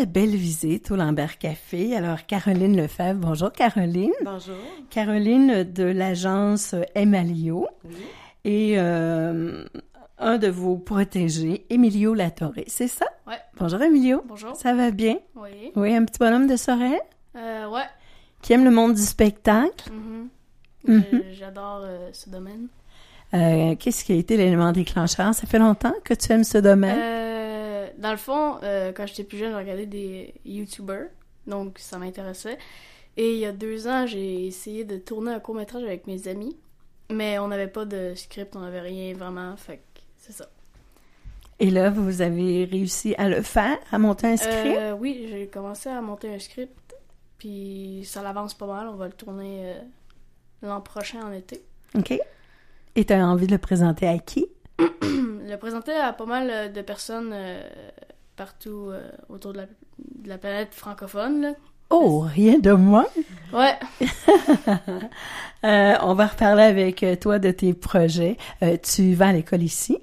très belle visite au Lambert Café. Alors, Caroline Lefebvre, bonjour Caroline. Bonjour. Caroline de l'agence Emalio. Oui. Et un de vos protégés, Emilio Latorre, c'est ça? Ouais. Bonjour Emilio. Bonjour. Ça va bien? Oui. Oui, un petit bonhomme de Sorel Ouais. qui aime le monde du spectacle. J'adore ce domaine. Qu'est-ce qui a été l'élément déclencheur? Ça fait longtemps que tu aimes ce domaine? Dans le fond, quand j'étais plus jeune, je regardais des YouTubers, donc ça m'intéressait. Et il y a 2 ans, j'ai essayé de tourner un court-métrage avec mes amis, mais on n'avait pas de script, on n'avait rien vraiment, fait que c'est ça. Et là, vous avez réussi à le faire, à monter un script? Oui, j'ai commencé à monter un script, puis ça l'avance pas mal, on va le tourner l'an prochain en été. OK. Et tu as envie de le présenter à qui? Le présenter à pas mal de personnes partout autour de la planète francophone, là. Oh, rien de moins! Ouais. On va reparler avec toi de tes projets. Tu vas à l'école ici?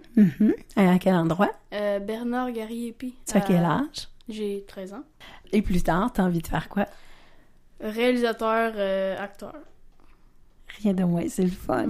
À quel endroit? Bernard Garriépi. Tu as quel âge? J'ai 13 ans. Et plus tard, tu as envie de faire quoi? Réalisateur, acteur. Rien de moins, c'est le fun.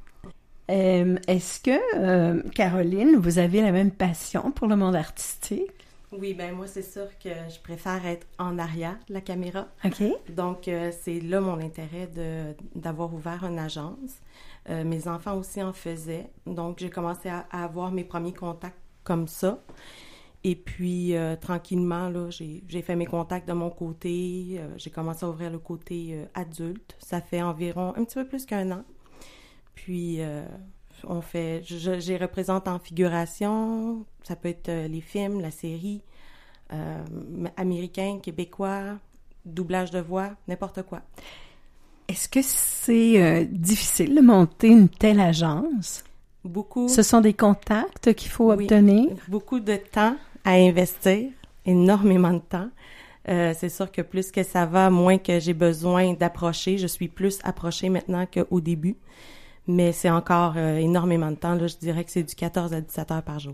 Est-ce que, Caroline, vous avez la même passion pour le monde artistique? Oui, ben moi, c'est sûr que je préfère être en arrière de la caméra. OK. Donc, c'est là mon intérêt d'avoir ouvert une agence. Mes enfants aussi en faisaient. Donc, j'ai commencé à avoir mes premiers contacts comme ça. Et puis, tranquillement, là, j'ai fait mes contacts de mon côté. J'ai commencé à ouvrir le côté adulte. Ça fait environ un petit peu plus qu'1 an. Puis, j'ai représente en figuration, ça peut être les films, la série, américain, québécois, doublage de voix, n'importe quoi. Est-ce que c'est difficile de monter une telle agence? Beaucoup. Ce sont des contacts qu'il faut obtenir? Beaucoup de temps à investir, énormément de temps. C'est sûr que plus que ça va, moins que j'ai besoin d'approcher. Je suis plus approchée maintenant qu'au début. Mais c'est encore énormément de temps. Là, je dirais que c'est du 14 à 17 heures par jour.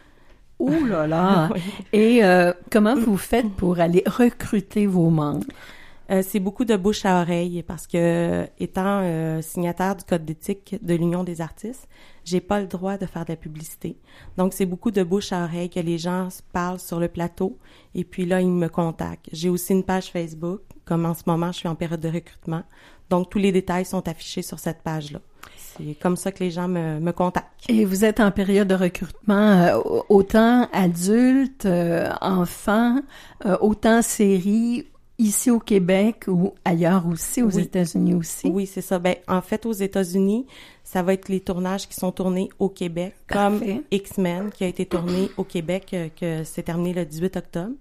Ouh là là! Oui. Et comment vous faites pour aller recruter vos membres? C'est beaucoup de bouche à oreille parce que, étant signataire du Code d'éthique de l'Union des artistes, j'ai pas le droit de faire de la publicité. Donc, c'est beaucoup de bouche à oreille que les gens parlent sur le plateau et puis là, ils me contactent. J'ai aussi une page Facebook. Comme en ce moment, je suis en période de recrutement. Donc, tous les détails sont affichés sur cette page-là. C'est comme ça que les gens me contactent. Et vous êtes en période de recrutement autant adultes, enfants, autant séries, ici au Québec ou ailleurs aussi, aux États-Unis aussi? Oui, c'est ça. Ben, en fait, aux États-Unis, ça va être les tournages qui sont tournés au Québec, comme X-Men, qui a été tourné au Québec, que c'est terminé le 18 octobre.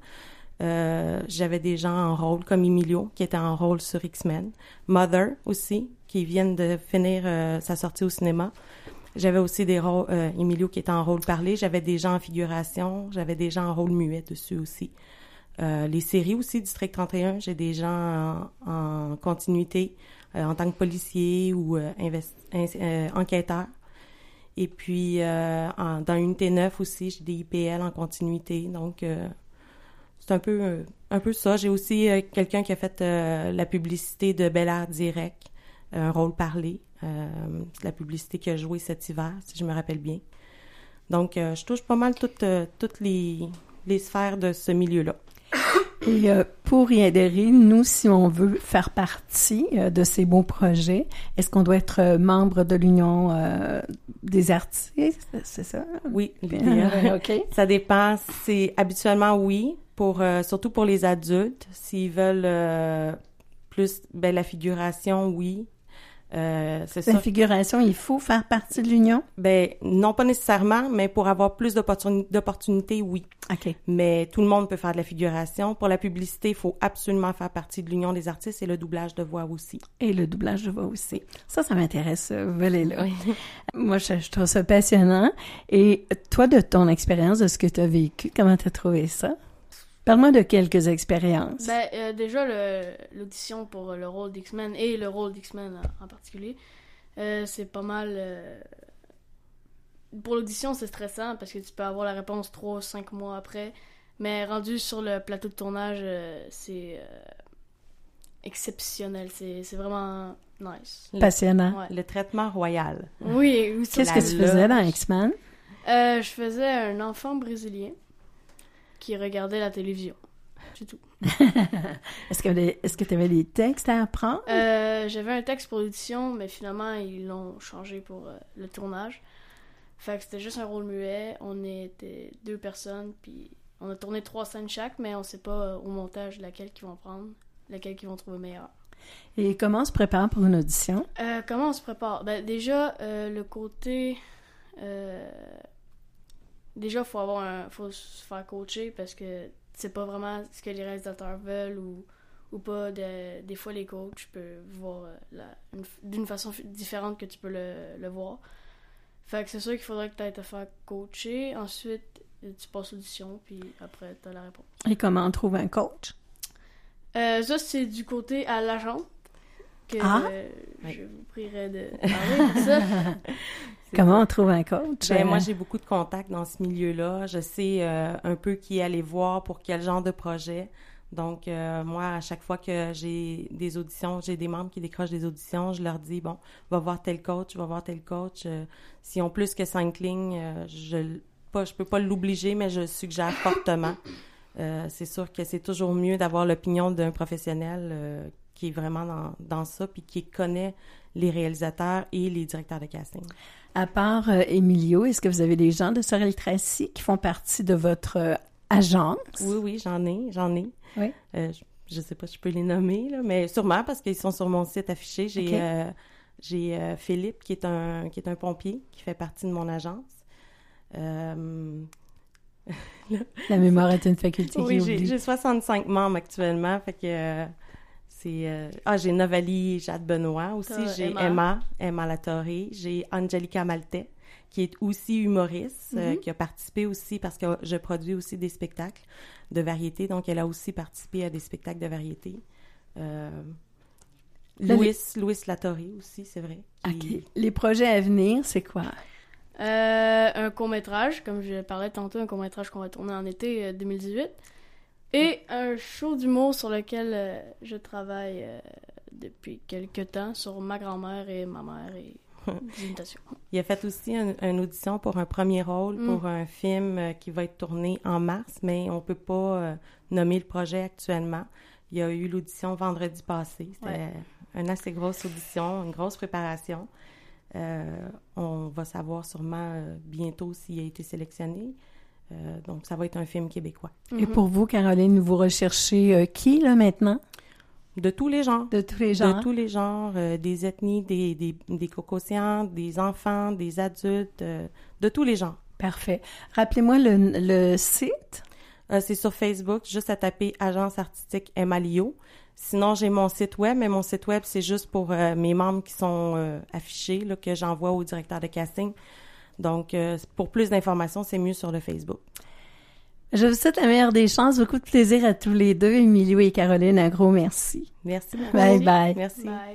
J'avais des gens en rôle, comme Emilio, qui était en rôle sur X-Men. Mother, aussi, qui viennent de finir sa sortie au cinéma. J'avais aussi des rôles, Emilio qui était en rôle parlé. J'avais des gens en figuration. J'avais des gens en rôle muet dessus aussi. Les séries aussi, District 31, j'ai des gens en continuité en tant que policier ou enquêteur. Et puis, dans Unité 9 aussi, j'ai des IPL en continuité. Donc, c'est un peu ça. J'ai aussi quelqu'un qui a fait la publicité de Bel Air Direct, un rôle parlé. C'est la publicité qu'il a joué cet hiver, si je me rappelle bien. Donc, je touche pas mal toutes les sphères de ce milieu-là. Et pour y adhérer, nous, si on veut faire partie de ces beaux projets, est-ce qu'on doit être membre de l'Union des artistes? C'est ça? Oui, OK. Ça dépend. C'est habituellement oui, surtout pour les adultes. S'ils veulent plus la figuration, oui. C'est ça. La figuration, il faut faire partie de l'Union? Ben non, pas nécessairement, mais pour avoir plus d'opportunités, oui. OK. Mais tout le monde peut faire de la figuration. Pour la publicité, il faut absolument faire partie de l'Union des artistes et le doublage de voix aussi. Et le doublage de voix aussi. Ça m'intéresse, volet-là. Oui. Moi, je trouve ça passionnant. Et toi, de ton expérience, de ce que tu as vécu, comment tu as trouvé ça? Parle-moi de quelques expériences. Ben, déjà, l'audition pour le rôle d'X-Men et le rôle d'X-Men en particulier, c'est pas mal... Pour l'audition, c'est stressant parce que tu peux avoir la réponse 3 ou 5 mois après. Mais rendu sur le plateau de tournage, c'est exceptionnel. C'est vraiment nice. Passionnant. Ouais. Le traitement royal. Oui. Qu'est-ce que tu faisais dans X-Men? Je faisais un enfant brésilien qui regardait la télévision. C'est tout. Est-ce que tu avais des textes à apprendre? J'avais un texte pour l'audition, mais finalement, ils l'ont changé pour le tournage. Fait que c'était juste un rôle muet. On était 2 personnes, puis on a tourné 3 scènes chaque, mais on sait pas au montage laquelle qu'ils vont prendre, laquelle qu'ils vont trouver meilleure. Et comment on se prépare pour une audition? Comment on se prépare? Ben, déjà, le côté... déjà, faut se faire coacher parce que c'est pas vraiment ce que les réalisateurs veulent ou pas. Des fois, les coachs peuvent voir d'une façon différente que tu peux le voir. Fait que c'est sûr qu'il faudrait que tu ailles te faire coacher. Ensuite, tu passes l'audition, puis après, tu as la réponse. Et comment on trouve un coach? Ça, c'est du côté à l'agent que je vous prierai de parler de ça. Comment on trouve un coach? Ben, moi, j'ai beaucoup de contacts dans ce milieu-là. Je sais un peu qui aller voir pour quel genre de projet. Donc, moi, à chaque fois que j'ai des auditions, j'ai des membres qui décrochent des auditions, je leur dis, bon, va voir tel coach, va voir tel coach. S'ils ont plus que 5 lignes, je peux pas l'obliger, mais je suggère fortement. C'est sûr que c'est toujours mieux d'avoir l'opinion d'un professionnel qui est vraiment dans ça, puis qui connaît les réalisateurs et les directeurs de casting. À part Emilio, est-ce que vous avez des gens de Sorel Tracy qui font partie de votre agence? Oui, j'en ai. Oui. Je sais pas si je peux les nommer, là, mais sûrement parce qu'ils sont sur mon site affiché. J'ai Philippe qui est un pompier qui fait partie de mon agence. La mémoire est une faculté qui oublie. J'ai 65 membres actuellement, fait que j'ai Novali Jade Benoît aussi, j'ai Emma Latoré, j'ai Angelica Maltais qui est aussi humoriste, qui a participé aussi parce que je produis aussi des spectacles de variété, donc elle a aussi participé à des spectacles de variété. Louis Latoré aussi, c'est vrai. OK. Les projets à venir, c'est quoi? Un court-métrage, comme je parlais tantôt, un court-métrage qu'on va tourner en été 2018. Et un show d'humour sur lequel je travaille depuis quelques temps sur ma grand-mère et ma mère et des imitations. Il a fait aussi une audition pour un premier rôle pour un film qui va être tourné en mars, mais on peut pas nommer le projet actuellement. Il y a eu l'audition vendredi passé. C'était une assez grosse audition, une grosse préparation. On va savoir sûrement bientôt s'il a été sélectionné. Donc, ça va être un film québécois. Et pour vous, Caroline, vous recherchez qui, là, maintenant? De tous les genres. De tous les genres? De tous les genres, des ethnies, des caucasiens, des enfants, des adultes, de tous les genres. Parfait. Rappelez-moi le site. C'est sur Facebook, juste à taper « Agence artistique Emalio ». Sinon, j'ai mon site web, mais mon site web, c'est juste pour mes membres qui sont affichés, là, que j'envoie au directeur de casting. Donc, pour plus d'informations, c'est mieux sur le Facebook. Je vous souhaite la meilleure des chances. Beaucoup de plaisir à tous les deux, Emilio et Caroline. Un gros merci. Merci beaucoup. Bye bye. Merci. Bye.